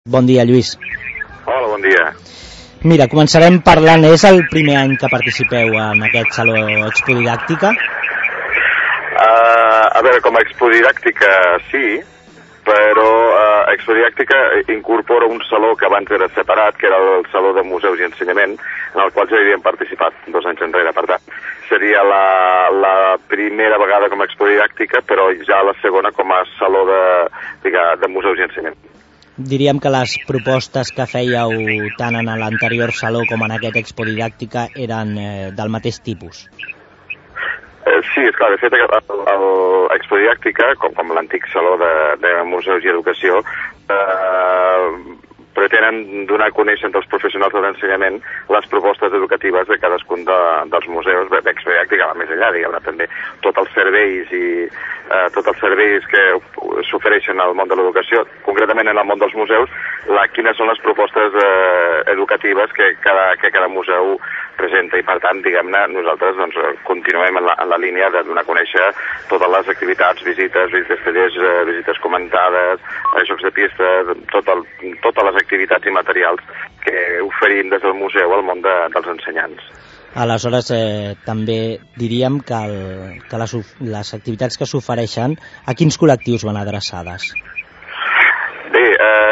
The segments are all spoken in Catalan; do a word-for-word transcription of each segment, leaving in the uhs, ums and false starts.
Bon dia, Lluís. Hola, bon dia. Mira, començarem parlant, és el primer any que participeu en aquest Saló Expodidàctica? Uh, a veure, com a Expodidàctica sí, però uh, Expodidàctica incorpora un saló que abans era separat, que era el Saló de Museus i Ensenyament, en el qual ja havíem participat dos anys enrere. Per tant, seria la, la primera vegada com a Expodidàctica, però ja la segona com a Saló de, diga, de Museus i Ensenyament. Diríem que les propostes que fèieu tant en l'anterior saló com en aquest Expodidàctica eren eh, del mateix tipus. Eh, sí, és clar, de fet, l'Expodidàctica, com, com l'antic saló de, de Museus i Educació, eh, pretenen donar a conèixer entre els professionals de l'ensenyament les propostes educatives de cadascun de, dels museus d'Expodidàctica, va més enllà, diguem-ne, també tots els serveis i eh, tots els serveis que s'ofereixen al món de l'educació, concretament en el món dels museus, la, quines són les propostes eh, educatives que cada, que cada museu presenta, i per tant, diguem-ne, nosaltres doncs, continuem en la, en la línia de donar a conèixer totes les activitats, visites, visites tallers, eh, visites comentades, eh, jocs de pista, tot el, totes les activitats i materials que oferim des del museu al món de, dels ensenyants. Aleshores, eh, també diríem que, el, que les, les activitats que s'ofereixen, a quins col·lectius van adreçades? Bé,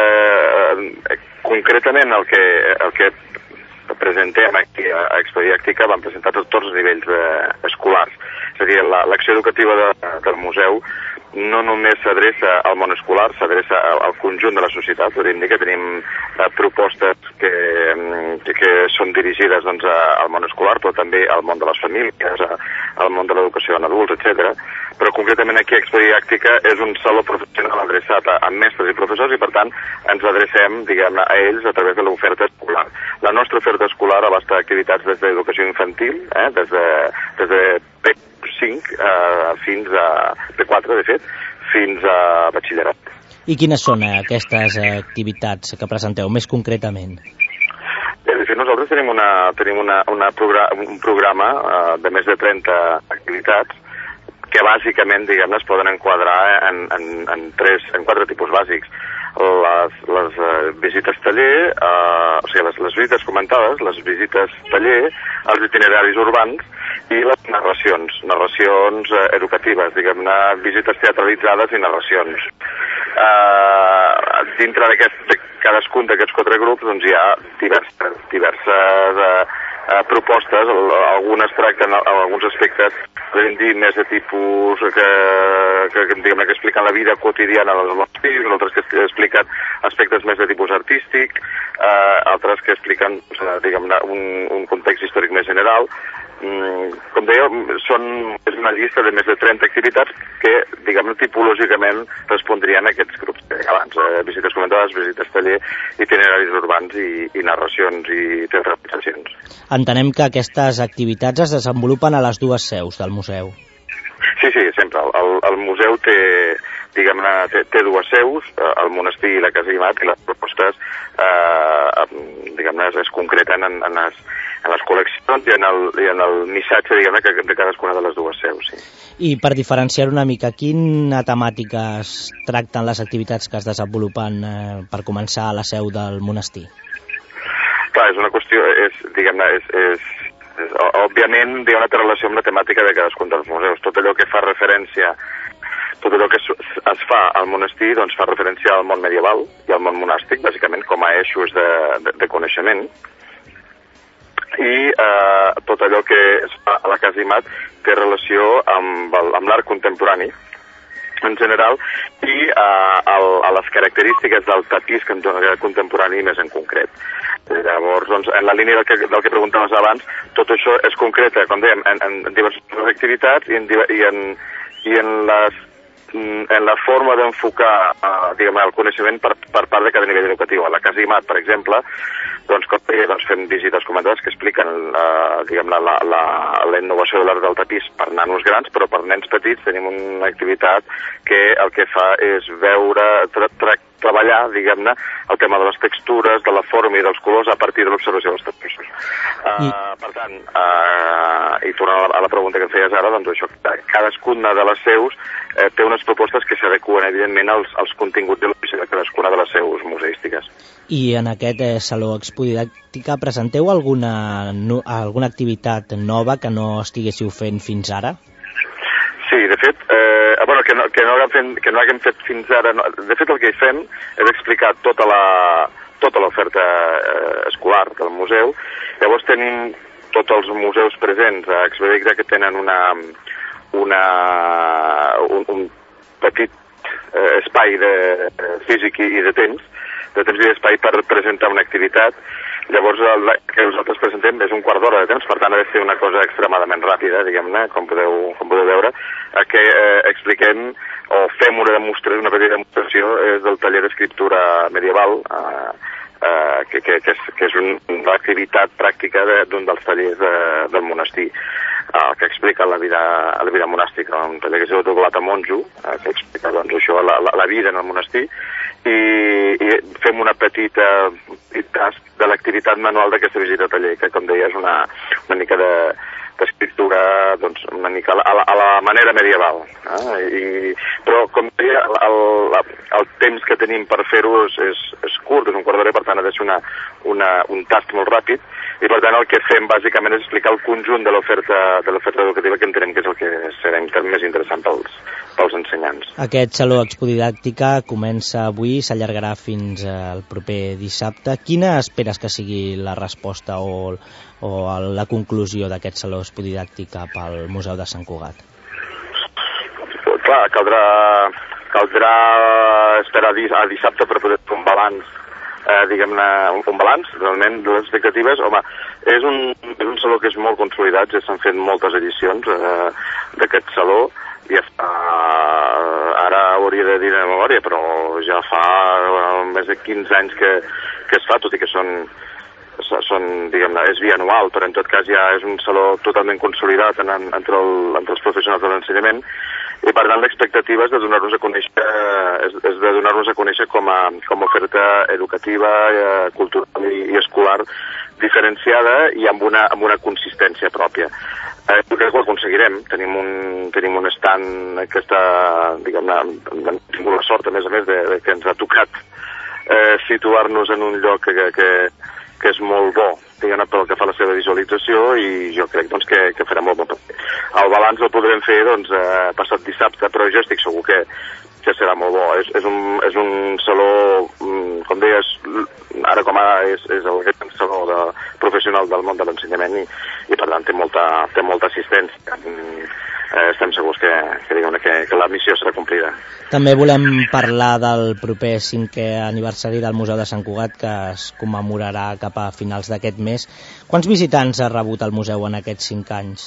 eh, concretament el que, el que presentem aquí a Expodidàctica van presentar tots els nivells eh, escolars. És a dir, l'acció educativa de, del museu no només s'adreça al món escolar, s'adreça al conjunt de la societat. Podríem dir que tenim eh, propostes que, que, que són dirigides doncs, al món escolar, però també al món de les famílies, a, al món de l'educació en adults, etcètera. Però concretament aquí a Expodidàctica és un saló professional adreçat a, a mestres i professors, i per tant ens adrecem, diguem-ne, a ells a través de l'oferta escolar. La nostra oferta escolar abasta activitats des d'educació infantil, eh, des de, des de P cinc eh, fins a P quatre, de fet, fins a batxillerat. I quines són aquestes activitats que presenteu, més concretament? Bé, de fet, nosaltres tenim, una, tenim una, una progra un programa eh, de més de trenta activitats que bàsicament, diguem-ne, es poden enquadrar en, en, en, tres, en quatre tipus bàsics. Les, les uh, visites taller, uh, o sigui, les, les visites comentades, les visites taller, els itineraris urbans i les narracions, narracions uh, educatives, diguem-ne, visites teatralitzades i narracions. Uh, dintre d'aquest, cadascun d'aquests quatre grups doncs, hi ha diverses, diverses uh, uh, propostes, algunes tracten alguns aspectes, podem dir, més de tipus que, que, diguem-ne, que expliquen la vida quotidiana dels monestirs, altres que expliquen aspectes més de tipus artístic, eh, altres que expliquen, diguem-ne, un, un context històric més general. Mm, com deia, són, és una llista de més de trenta activitats que, diguem-ne, tipològicament respondrien a aquests grups abans, eh, visites comentades, visites taller, itineraris urbans i, i narracions i teatralitzacions. Entenem que aquestes activitats es desenvolupen a les dues seus del museu. Sí, sí, sempre. El, el museu té, diguem-ne, té, té dues seus, el monestir i la Casa Imat, i les propostes, eh, diguem-ne, es, es concreten en, en, les, en les col·leccions i en el, i en el missatge, diguem-ne, de cadascuna de les dues seus, sí. I per diferenciar una mica, quina temàtica es tracten les activitats que es desenvolupen eh, per començar a la seu del monestir? Clar, és una qüestió, és, diguem-ne, és... és òbviament hi ha una relació amb la temàtica de cadascun dels museus. Tot allò que fa referència, tot allò que es fa al monestir, doncs fa referència al món medieval i al món monàstic, bàsicament com a eixos de, de, de coneixement. I eh, tot allò que es fa a la Casa Imat té relació amb, amb l'art contemporani en general i eh, a, a les característiques del tapís contemporani més en concret. Llavors, doncs, en la línia del que, del que preguntaves abans, tot això es concreta, com dèiem, en, en diverses activitats i en, i en, i en, les, en la forma d'enfocar uh, diguem, el coneixement per, per part de cada nivell educatiu. A la Casa Imat, per exemple, doncs, com deia, doncs, fem visites comentades que expliquen uh, diguem, la, la, la, la innovació de l'art del tapís per nanos grans, però per nens petits tenim una activitat que el que fa és veure, tra, tra, treballar, diguem-ne, el tema de les textures, de la forma i dels colors a partir de l'observació dels tapissos. Uh, I... Per tant, uh, i tornant a la, a la pregunta que em feies ara, doncs això, cadascuna de les seus eh, té unes propostes que s'adequen, evidentment, als, als continguts de l'ofici de cadascuna de les seus museístiques. I en aquest eh, Saló Expodidàctica presenteu alguna, no, alguna activitat nova que no estiguéssiu fent fins ara? Sí, de fet, eh, bueno, que no, que, no haguem fet, que no haguem fet fins ara, no, de fet el que hi fem és explicar tota la tota l'oferta eh, escolar del museu. Llavors tenim tots els museus presents a Expodidàctica que tenen una, una, un, un petit eh, espai de, eh, físic i, i de temps, de temps i d'espai per presentar una activitat. Llavors, el que nosaltres presentem és un quart d'hora de temps, per tant ha de ser una cosa extremadament ràpida, diguem-ne, com podeu, com podeu veure, que eh, expliquem o fem una demostració, una petita demostració és del taller d'escriptura medieval, eh, eh, que, que, que és, que és un, una activitat pràctica d'un de, dels tallers de, del monestir, eh, que explica la vida, la vida monàstica, un taller que es diu Doblat a Monjo, eh, que explica doncs, això, la, la, la vida en el monestir, i, i fem una petita tast de l'activitat manual d'aquesta visita al taller, que com deia és una, una mica de d'escriptura, doncs, una mica a la, a la manera medieval. Eh? I, però, com deia, el, el, el temps que tenim per fer-ho és, és, és curt, és un quart d'hora, per tant ha de ser una, una, un tast molt ràpid, i per tant el que fem bàsicament és explicar el conjunt de l'oferta de l'oferta educativa, que entenem que és el que serà més interessant pels, pels ensenyants. Aquest Saló Expodidàctica comença avui i s'allargarà fins al proper dissabte. Quina esperes que sigui la resposta o, o la conclusió d'aquest Saló Expodidàctica pel Museu de Sant Cugat? Clar, caldrà, caldrà esperar a dissabte per poder fer un balanç, eh, diguem-ne, un, un balanç, realment, de les expectatives. Home, és un, és un saló que és molt consolidat, ja s'han fet moltes edicions eh, d'aquest saló, i ja fa, ara hauria de dir de memòria, però ja fa eh, més de quinze anys que, que es fa, tot i que són, són diguem-ne, és bianual, però en tot cas ja és un saló totalment consolidat en, en, entre, el, entre els professionals de l'ensenyament, i per tant l'expectativa és de donar-nos a conèixer, és, és de donar-nos a conèixer com a, com a oferta educativa, eh, cultural i, i escolar diferenciada i amb una, amb una consistència pròpia. Eh, crec que ho aconseguirem. Tenim un, tenim un stand que està, diguem-ne, hem tingut la sort, a més a més, de, de que ens ha tocat eh, situar-nos en un lloc que, que, que és molt bo, diguem-ne, pel que fa a la seva visualització, i jo crec doncs, que, que farem molt bon paper. El balanç el podrem fer doncs, eh, passat dissabte, però jo estic segur que, que serà molt bo. És, és, un, és un saló, com deies, ara com ara és, és el gran saló de, professional del món de l'ensenyament i, i per tant té molta, té molta assistència. Eh, estem segurs que, que, que, que la missió serà complida. També volem parlar del proper cinquè aniversari del Museu de Sant Cugat, que es commemorarà cap a finals d'aquest mes. Quants visitants ha rebut el museu en aquests cinc anys?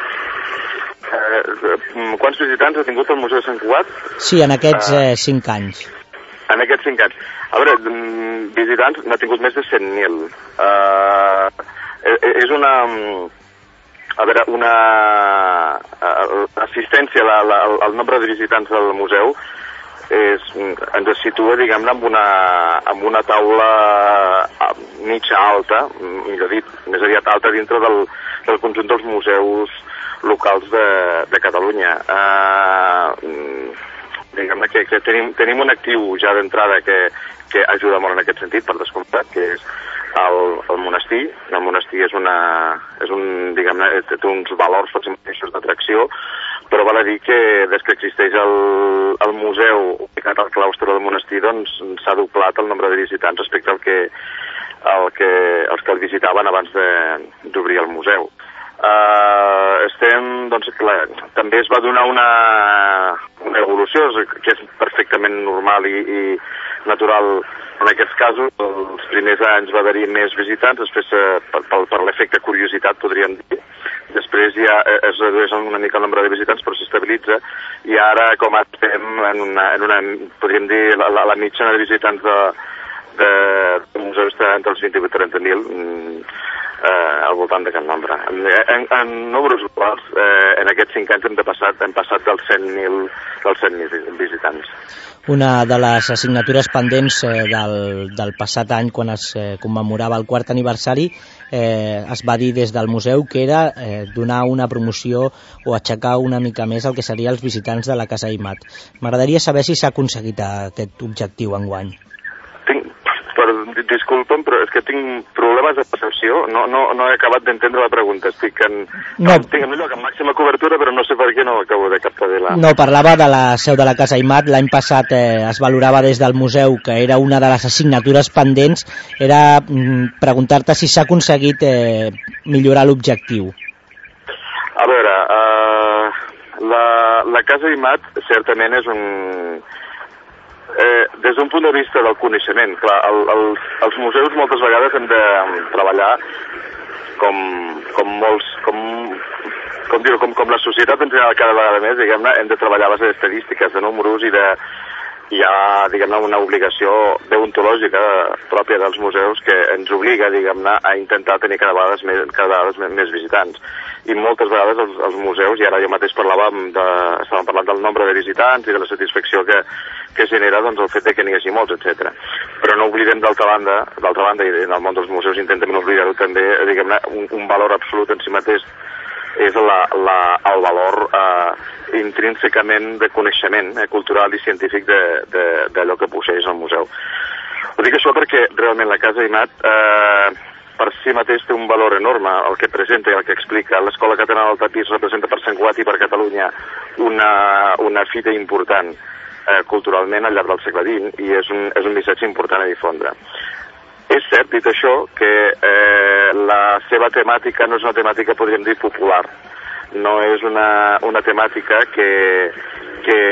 Eh, quants visitants ha tingut el Museu de Sant Cugat? Sí, en aquests eh, cinc anys. En aquests cinc anys. A veure, visitants n'ha tingut més de cent mil. Uh, és una... A veure, una uh, assistència, la, la, el nombre de visitants del museu és, ens situa, diguem-ne, amb una, amb una taula mitja alta, millor dit, més aviat alta dintre del, del conjunt dels museus locals de, de Catalunya. Uh, diguem-ne que, que tenim, tenim un actiu ja d'entrada que, que ajuda molt en aquest sentit, per descomptat, que és el, el monestir. El monestir és una, és un, diguem-ne, té uns valors per si mateixos d'atracció, però val a dir que des que existeix el, el museu ubicat al claustre del monestir, doncs s'ha doblat el nombre de visitants respecte al que, al que, els que el visitaven abans d'obrir el museu. Uh, estem, doncs, clar, també es va donar una, una evolució que és perfectament normal i, i natural en aquests casos. Els primers anys va haver-hi més visitants, després uh, per, per, per l'efecte curiositat podríem dir, després ja es redueix una mica el nombre de visitants però s'estabilitza, i ara com estem en una, en una podríem dir, la, la, la mitjana de visitants de, de, del museu està entre els vint i trenta mil. eh, al voltant d'aquest nombre. En, en números globals, eh, en aquests cinc anys hem, de passat, hem passat dels cent mil dels cent mil visitants. Una de les assignatures pendents eh, del, del passat any, quan es eh, commemorava el quart aniversari, eh, es va dir des del museu que era eh, donar una promoció o aixecar una mica més el que serien els visitants de la Casa Aymat. M'agradaria saber si s'ha aconseguit aquest objectiu enguany. Tinc, per, disculpa'm, però és que tinc problemes de percepció. No, no, no he acabat d'entendre la pregunta. Estic en, no. Tinc en un lloc amb màxima cobertura, però no sé per què no acabo de captar de la... No, parlava de la seu de la Casa Aymat. L'any passat eh, es valorava des del museu que era una de les assignatures pendents. Era mm, preguntar-te si s'ha aconseguit eh, millorar l'objectiu. A veure, uh, la, la Casa Aymat certament és un... Eh, des d'un punt de vista del coneixement, clar, el, el, els museus moltes vegades hem de treballar com, com molts, com, com, dir, com, com la societat en general cada vegada més, diguem-ne, hem de treballar a base d'estadístiques, de números i de, hi ha, diguem-ne, una obligació deontològica pròpia dels museus que ens obliga, diguem-ne, a intentar tenir cada vegada més, cada vegada més visitants. I moltes vegades els, els museus, i ara jo mateix parlàvem de, estàvem parlant del nombre de visitants i de la satisfacció que, que genera doncs, el fet de que n'hi hagi molts, etcètera. Però no oblidem d'altra banda, d'altra banda, i en el món dels museus intentem oblidar-ho també, diguem-ne, un, un valor absolut en si mateix és la, la, el valor eh, intrínsecament de coneixement eh, cultural i científic d'allò que posseeix el museu. Ho dic això perquè realment la Casa Aymat eh, per si mateix té un valor enorme, el que presenta i el que explica. L'Escola Catalana del Tapís representa per Sant Cugat i per Catalunya una, una fita important eh, culturalment al llarg del segle vint i és un, és un missatge important a difondre. És cert, dit això, que eh, la seva temàtica no és una temàtica, podríem dir, popular. No és una, una temàtica que, que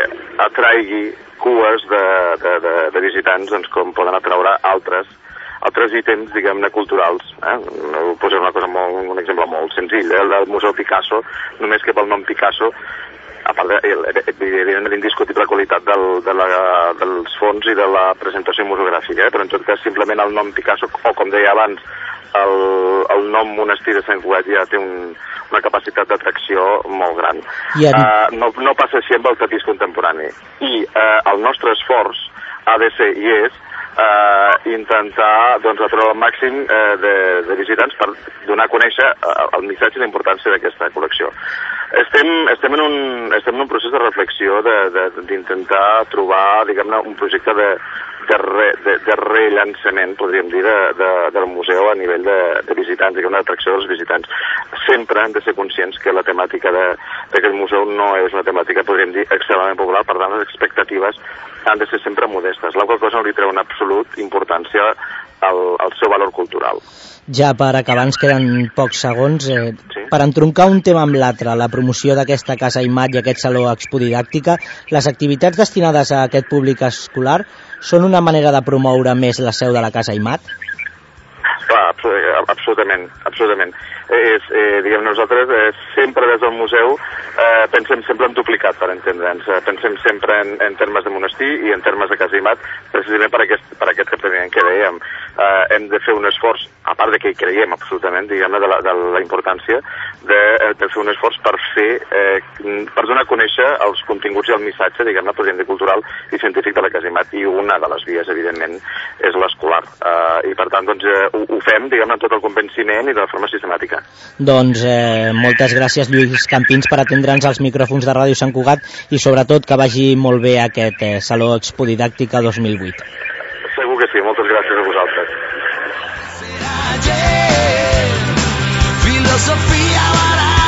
atraigui cues de, de, de, de visitants doncs, com poden atraure altres altres ítems, diguem-ne, culturals. Eh? Posaré una cosa molt, un exemple molt senzill. Eh? El Museu Picasso, només que pel nom Picasso, a part de l'indiscutible qualitat del, de la, dels fons i de la presentació museogràfica, eh? Però en tot cas simplement el nom Picasso, o com deia abans, el, el nom Monestir de Sant Cugat ja té un, una capacitat d'atracció molt gran. En... Uh, no, no passa així amb el tapís contemporani. I uh, el nostre esforç ha de ser i és Uh, intentar doncs, atraure el màxim uh, de, de visitants per donar a conèixer uh, el missatge i la importància d'aquesta col·lecció. Estem, estem, en un, estem en un procés de reflexió d'intentar trobar, diguem-ne, un projecte de, de, re, de, de rellançament, podríem dir, de, de, del museu a nivell de, de visitants, diguem-ne, d'atracció dels visitants. Sempre hem de ser conscients que la temàtica d'aquest museu no és una temàtica, podríem dir, extremadament popular, per tant les expectatives han de ser sempre modestes, la qual cosa no li treu una absolut importància al, al seu valor cultural. Ja per acabar, ens queden pocs segons. Eh, sí? Per entroncar un tema amb l'altre, la promoció d'aquesta Casa Aymat i aquest saló expodidàctica, les activitats destinades a aquest públic escolar són una manera de promoure més la seu de la Casa Aymat? Clar, absolutament, absolutament. És, eh, diguem, nosaltres eh, sempre des del museu eh, pensem sempre en duplicat, per entendre'ns. Eh, pensem sempre en, en termes de monestir i en termes de Casa Aymat, precisament per aquest, per aquest capteniment que dèiem. Eh, hem de fer un esforç, a part de que hi creiem absolutament, diguem-ne, de, la, de la importància de, de fer un esforç per fer, eh, per donar a conèixer els continguts i el missatge, diguem-ne, podríem dir, cultural i científic de la Casa Aymat, i una de les vies, evidentment, és l'escolar. Eh, I per tant, doncs, eh, ho, ho fem, diguem-ne, amb tot el convenciment i de forma sistemàtica. Doncs eh, moltes gràcies, Lluís Campins, per atendre'ns als micròfons de Ràdio Sant Cugat i sobretot que vagi molt bé aquest eh, Saló Expodidàctica dos mil vuit. Segur que sí, moltes gràcies a vosaltres. Filosofia barata.